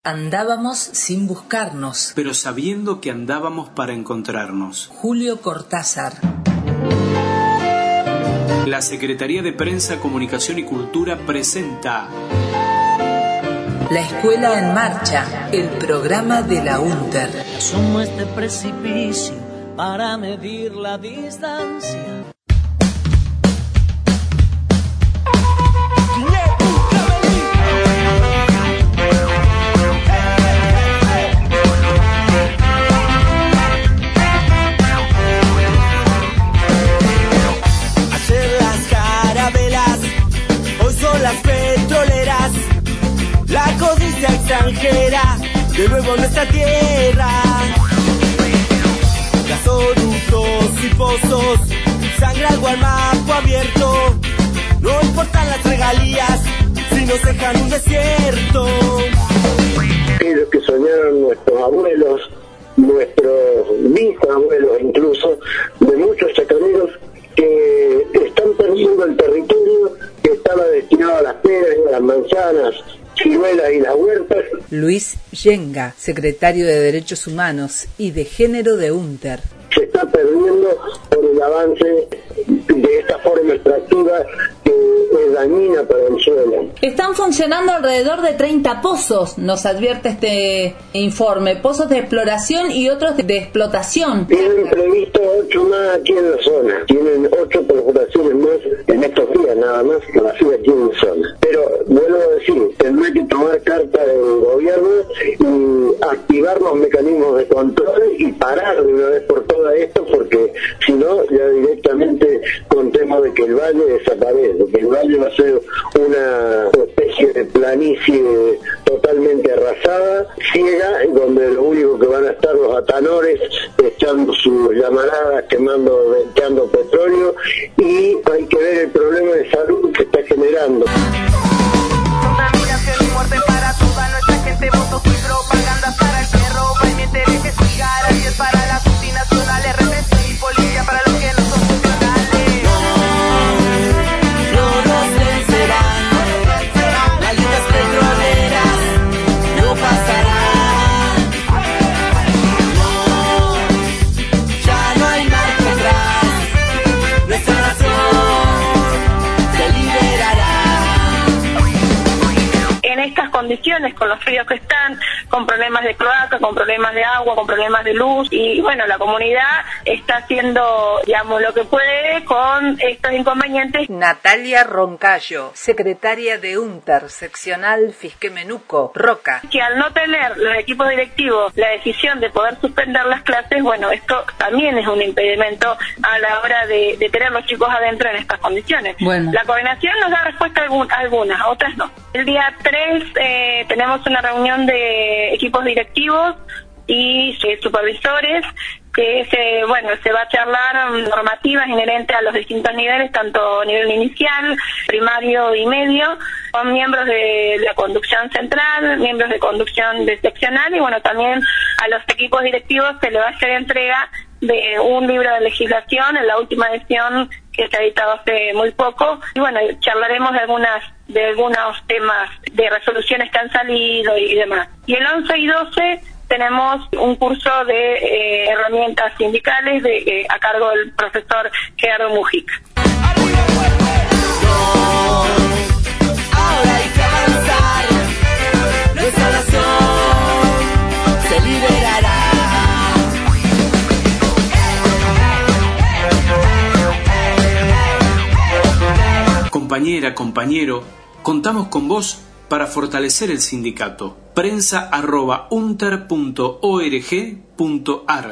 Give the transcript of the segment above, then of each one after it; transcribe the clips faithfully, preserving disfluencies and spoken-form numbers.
Andábamos sin buscarnos, pero sabiendo que andábamos para encontrarnos. Julio Cortázar. La Secretaría de Prensa, Comunicación y Cultura presenta La Escuela en Marcha, el programa de la UNTER. Asomo este precipicio para medir la distancia. Las petroleras, la codicia extranjera, de nuevo nuestra tierra. Gasoductos y pozos, sangre al guamapo abierto. No importan las regalías, si nos dejan un desierto. Es lo que soñaron nuestros abuelos, nuestros bisabuelos incluso, de muchos chacareros que están perdiendo el territorio que estaba destinado a las peras y a las manzanas, ciruelas y las huertas. Luis Yenga, secretario de Derechos Humanos y de Género de UNTER. Se está perdiendo por el avance de esta forma extractiva que es dañina para el suelo. Están funcionando alrededor de treinta pozos, nos advierte este informe, pozos de exploración y otros de explotación. Tienen previsto ocho más aquí en la zona, tienen ocho perforaciones más en estos días nada más que la ciudad aquí en la zona. Pero vuelvo a decir, tendrá que tomar carta del gobierno y activar los mecanismos de control y parar de una vez por todas esto, porque si no ya directamente contemos de que el valle desaparece, que el valle va a ser una especie de planicie totalmente arrasada, ciega, donde lo único que van a estar los atanores echando sus llamaradas, quemando, venteando petróleo, y hay que ver el problema de salud que está generando. Contaminación y muerte para toda nuestra gente, votos y propaganda para el perro, para mi interés que siga, y es para las multinacionales, R P C y policía para los que no son funcionales. No nos vencerán, malditas petroleras, no pasarán. No, ya no hay marcha atrás, nuestra nación se liberará. En estas condiciones, con los fríos que están, con problemas de cloaca, con problemas de agua, con problemas de luz, y bueno, la comunidad está haciendo, digamos, lo que puede con estos inconvenientes. Natalia Roncayo, secretaria de UNTER, seccional Fisquemenuco, Roca. Que al no tener los equipos directivos la decisión de poder suspender las clases, bueno, esto también es un impedimento a la hora de, de tener los chicos adentro en estas condiciones. Bueno. La coordinación nos da respuesta a algún, algunas, otras no. El día tres eh, tenemos una reunión de equipos directivos y eh, supervisores, que se, bueno, se va a charlar normativas inherentes a los distintos niveles, tanto nivel inicial, primario y medio, con miembros de la conducción central, miembros de conducción de seccional, y bueno, también a los equipos directivos se le va a hacer entrega de un libro de legislación en la última edición que se ha editado hace muy poco, y bueno, charlaremos de algunas de algunos temas de resoluciones que han salido y demás. Y el once y doce tenemos un curso de eh, herramientas sindicales de, eh, a cargo del profesor Gerardo Mujica. No, ahora hay que avanzar, nuestra nación se liberará. Compañera, compañero, contamos con vos para fortalecer el sindicato. Prensa arroba unter punto org punto ar.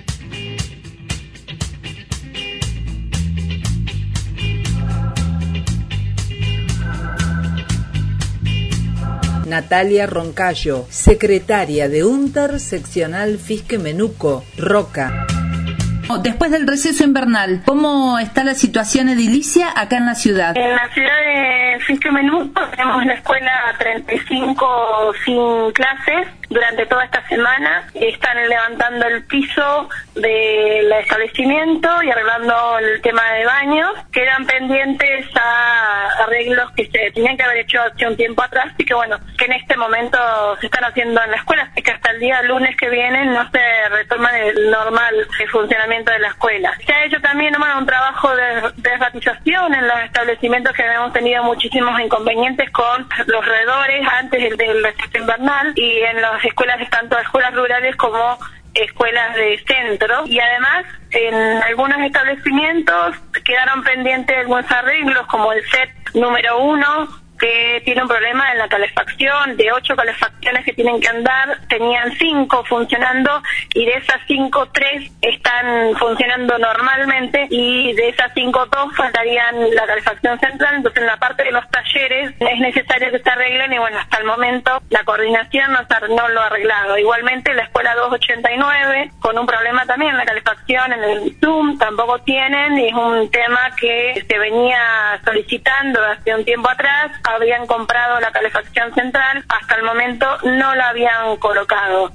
Natalia Roncayo, secretaria de UNTER, seccional Fisquemenuco, Roca. Después del receso invernal, ¿cómo está la situación edilicia acá en la ciudad? En la ciudad de Fisquemenuco tenemos la escuela treinta y cinco sin clases, durante toda esta semana. Están levantando el piso del establecimiento y arreglando el tema de baños. Quedan pendientes a arreglos que se tenían que haber hecho hace un tiempo atrás y que bueno, que en este momento se están haciendo en la escuela, y que hasta el día lunes que viene no se retoma el normal funcionamiento de la escuela. Se ha hecho también bueno, un trabajo de desratización en los establecimientos, que hemos tenido muchísimos inconvenientes con los roedores antes del, del receso invernal, y en las escuelas, tanto escuelas rurales como escuelas de centro, y además en algunos establecimientos quedaron pendientes algunos arreglos, como el set número uno, que tiene un problema en la calefacción. De ocho calefacciones que tienen que andar, tenían cinco funcionando, y de esas cinco, tres están funcionando normalmente, y de esas cinco, dos faltarían la calefacción central. Entonces en la parte de los talleres es necesario que se arreglen, y bueno, hasta el momento la coordinación no, no lo ha arreglado. Igualmente la escuela doscientos ochenta y nueve, con un problema también en la calefacción, en el Zoom tampoco tienen, y es un tema que se venía solicitando hace un tiempo atrás. Habían comprado la calefacción central, hasta el momento no la habían colocado.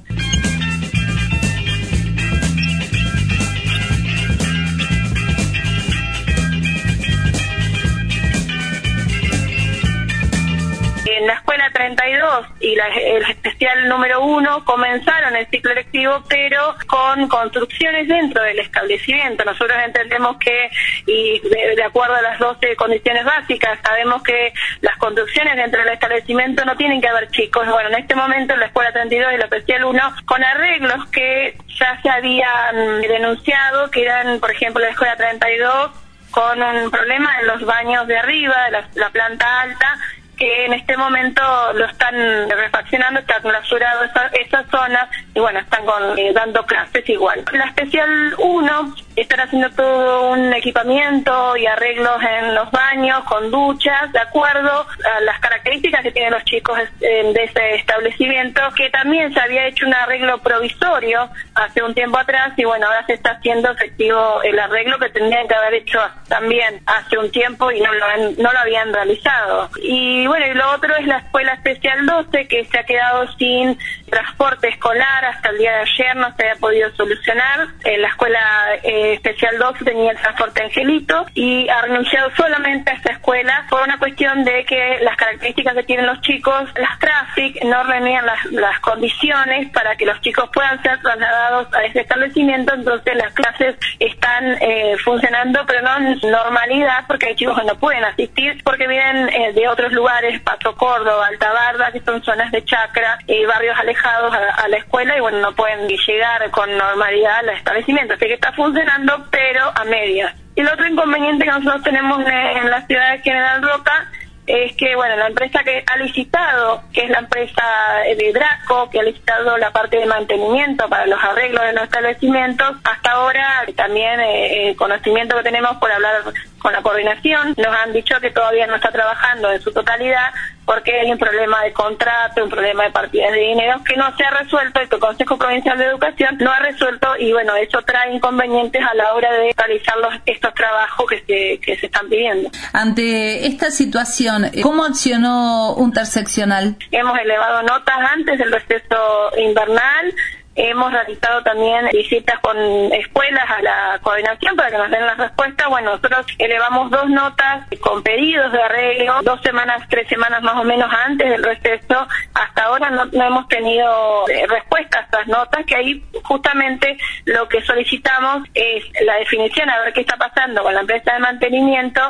En la escuela treinta y dos y la, el especial número uno comenzaron el ciclo lectivo, pero con construcciones dentro del establecimiento. Nosotros entendemos que, y de, de acuerdo a las doce condiciones básicas, sabemos que las construcciones dentro del establecimiento no tienen que haber chicos. Bueno, en este momento en la escuela treinta y dos y la especial uno, con arreglos que ya se habían denunciado, que eran, por ejemplo, la escuela treinta y dos, con un problema en los baños de arriba, de la, la planta alta, que en este momento lo están refaccionando, está clausurado esa, esa zona, y bueno, están con, eh, dando clases igual. La especial uno están haciendo todo un equipamiento y arreglos en los baños, con duchas, de acuerdo a las características que tienen los chicos de ese establecimiento, que también se había hecho un arreglo provisorio hace un tiempo atrás, y bueno, ahora se está haciendo efectivo el arreglo que tendrían que haber hecho también hace un tiempo y no lo, han, no lo habían realizado. Y bueno, y lo otro es la escuela especial doce, que se ha quedado sin transporte escolar, hasta el día de ayer no se había podido solucionar. En la escuela eh, especial doce tenía el transporte Angelito, y ha renunciado solamente a esta escuela por una cuestión de que las características que tienen los chicos, las traffic, no reunían las, las condiciones para que los chicos puedan ser trasladados a ese establecimiento. Entonces las clases están eh, funcionando, pero no en normalidad, porque hay chicos que no pueden asistir porque vienen eh, de otros lugares, Paso Córdoba, Alta Barda, que son zonas de chacra y barrios alejados a, a la escuela, y bueno, no pueden llegar con normalidad al establecimiento. Así que está funcionando, pero a medias. Y el otro inconveniente que nosotros tenemos en la ciudad de General Roca es que, bueno, la empresa que ha licitado, que es la empresa de Draco, que ha licitado la parte de mantenimiento para los arreglos de los establecimientos, hasta ahora también eh, el conocimiento que tenemos por hablar con la coordinación, nos han dicho que todavía no está trabajando en su totalidad, porque hay un problema de contrato, un problema de partidas de dinero que no se ha resuelto, y que el Consejo Provincial de Educación no ha resuelto, y bueno, eso trae inconvenientes a la hora de realizar los, estos trabajos que se, que se están pidiendo. Ante esta situación, ¿cómo accionó Interseccional? Hemos elevado notas antes del receso invernal. Hemos realizado también visitas con escuelas a la coordinación para que nos den las respuestas. Bueno, nosotros elevamos dos notas con pedidos de arreglo, dos semanas, tres semanas más o menos antes del receso. Hasta ahora no, no hemos tenido eh, respuesta a estas notas, que ahí justamente lo que solicitamos es la definición, a ver qué está pasando con la empresa de mantenimiento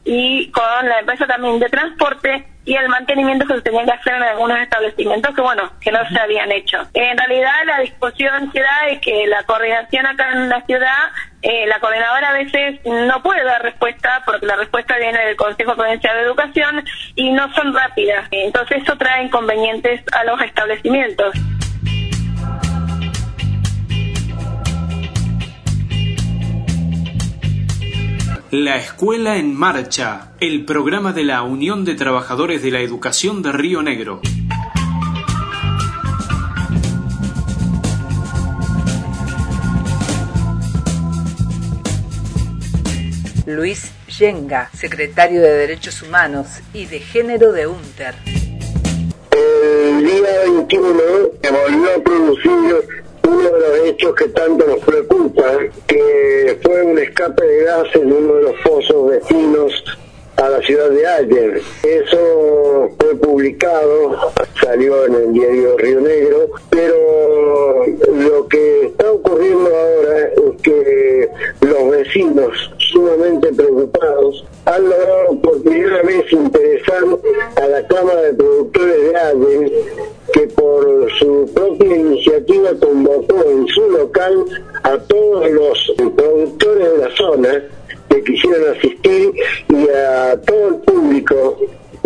y con la empresa también de transporte, y el mantenimiento que se tenía que hacer en algunos establecimientos que, bueno, que no se habían hecho. En realidad, la discusión que da es que la coordinación acá en la ciudad, eh, la coordinadora a veces no puede dar respuesta, porque la respuesta viene del Consejo Provincial de Educación y no son rápidas. Entonces, eso trae inconvenientes a los establecimientos. La Escuela en Marcha, el programa de la Unión de Trabajadores de la Educación de Río Negro. Luis Yenga, secretario de Derechos Humanos y de Género de UNTER. El el día veintiuno se volvió a producir uno de los hechos que tanto nos preocupa, que fue un escape de gases en uno de los pozos vecinos a la ciudad de Allen. Eso fue publicado, salió en el diario Río Negro, pero lo que está ocurriendo ahora es que los vecinos, sumamente preocupados, han logrado por primera vez interesar a la Cámara de Productores de Allen, que por su propia iniciativa convocó en su local a todos los productores de la zona que quisieran asistir y a todo el público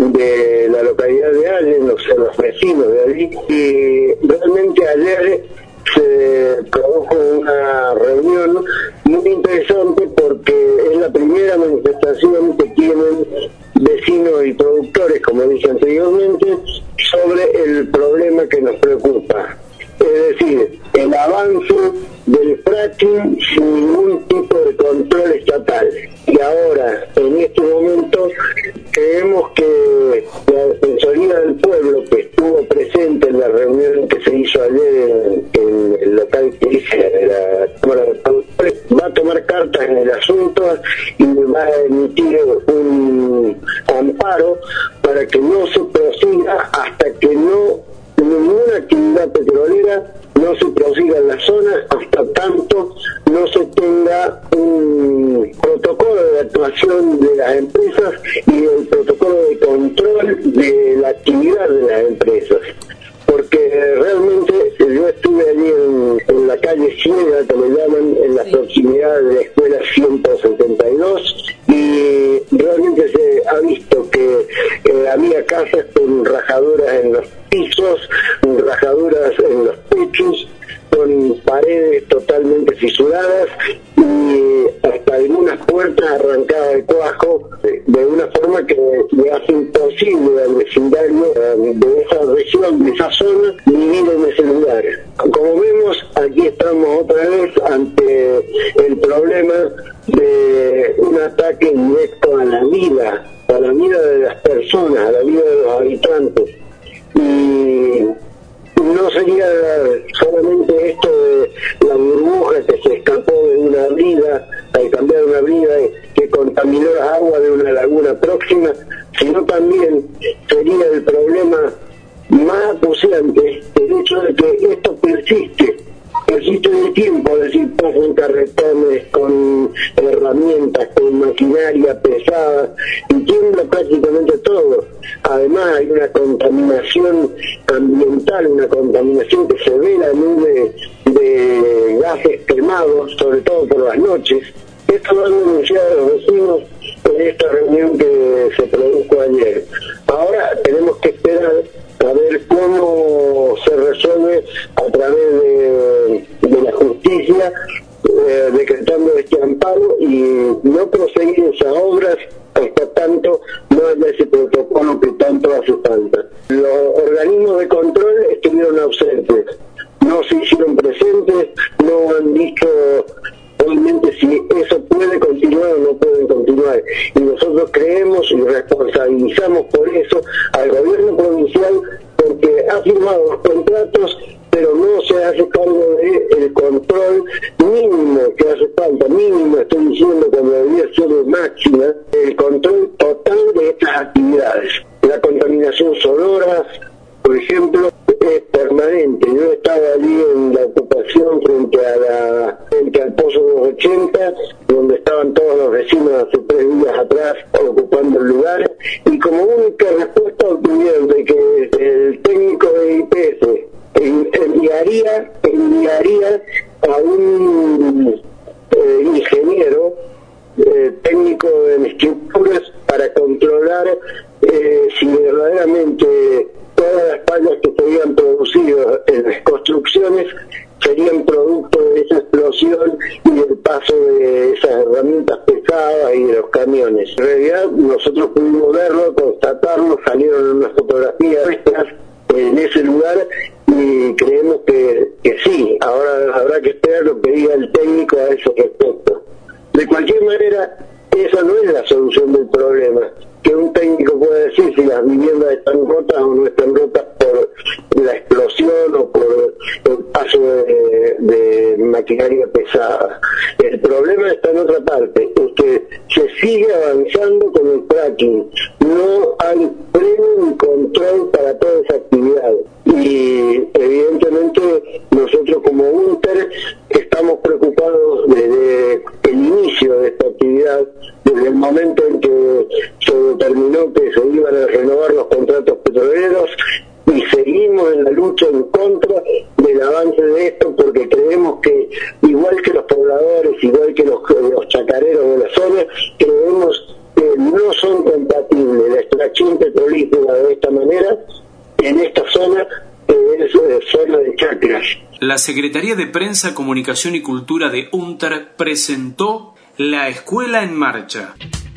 de la localidad de Allen, los, los vecinos de allí. Y realmente ayer se produjo una reunión muy interesante porque es la primera manifestación que tienen vecinos y productores, como dije anteriormente, sobre el problema que nos preocupa. Es decir, el avance del fracking sin ningún tipo de control estatal. Y ahora, en este momento, creemos que la Defensoría del Pueblo, que estuvo presente en la reunión que se hizo ayer en, en el local que dice de la Cámara de Productores, va a tomar cartas en el asunto y va a emitir un amparo para que no se prosiga hasta que no ninguna actividad petrolera no se prosiga en la zona hasta tanto no se tenga un protocolo de actuación de las empresas y el protocolo de control de la actividad de las empresas. Porque realmente yo estuve allí en, en la calle Ciega, que le llaman, en la proximidad de la escuela ciento setenta y dos, y realmente se ha visto que eh, había casas con rajaduras en los pisos, rajaduras en los techos, con paredes totalmente fisuradas y hasta algunas puertas arrancadas de cuajo, de una forma que le hace imposible al vecindario de esa región, de esa zona, vivir en ese lugar. Como vemos, aquí estamos otra vez ante el problema de un ataque directo a la vida, a la vida de las personas, a la vida de los habitantes. Y no sería solamente esto de la burbuja que se escapó de una brida, al cambiar una brida que contaminó las aguas de una laguna próxima, sino también sería el problema más acuciante, el hecho de que esto persiste, persiste en el tiempo, es decir, pasan carretones con herramientas, con maquinaria pesada, y tiembla prácticamente todo. Además hay una contaminación ambiental, una contaminación que se ve la nube de gases quemados, sobre todo por las noches. Esto lo han denunciado los vecinos en esta reunión que se produjo ayer. Ahora tenemos que esperar a ver cómo se resuelve a través de, de la justicia, eh, decretando este amparo y no proseguir esas obras hasta tanto no haya ese protocolo que tanto hace falta. Los organismos de control estuvieron ausentes, no se hicieron presentes, no han dicho realmente si eso puede continuar o no puede continuar. Y nosotros creemos y responsabilizamos por eso al gobierno provincial porque ha firmado los contratos, pero no se hace cargo del control mínimo que hace falta, mínimo estoy diciendo cuando debería ser de máxima, el control total de estas actividades. La contaminación sonora, por ejemplo, es permanente. Yo estaba allí en la ocupación frente a la frente al Pozo dos ochenta, donde estaban todos los vecinos hace tres días atrás ocupando el lugar, y como única respuesta obtuvieron de que el técnico de I P S enviaría, enviaría a un eh, ingeniero eh, técnico en estructuras para controlar eh, si verdaderamente todas las fallas que se habían producido en las construcciones serían producto de esa explosión y del paso de esas herramientas pesadas y de los camiones. En realidad nosotros pudimos verlo, constatarlo, salieron unas fotografías nuestras en ese lugar y creemos que, que sí. Ahora habrá que esperar lo que diga el técnico a ese respecto. De cualquier manera, esa no es la solución del problema, que un técnico puede decir si las viviendas están rotas o no están rotas por la explosión o por el paso de, de maquinaria pesada. El problema está en otra parte, es que se sigue avanzando con el fracking, no hay freno ni control para toda esa actividad. Y evidentemente nosotros como UNTER estamos preocupados desde el inicio de esta actividad, desde el momento en que se determinó que se iban a renovar los contratos petroleros, y seguimos en la lucha en contra del avance de esto, porque creemos que igual que los pobladores, igual que los, los chacareros de la zona, creemos que no son compatibles la extracción petrolífera de esta manera en esta zona, que es eh, zona de chacras. La Secretaría de Prensa, Comunicación y Cultura de UNTER presentó La Escuela en Marcha.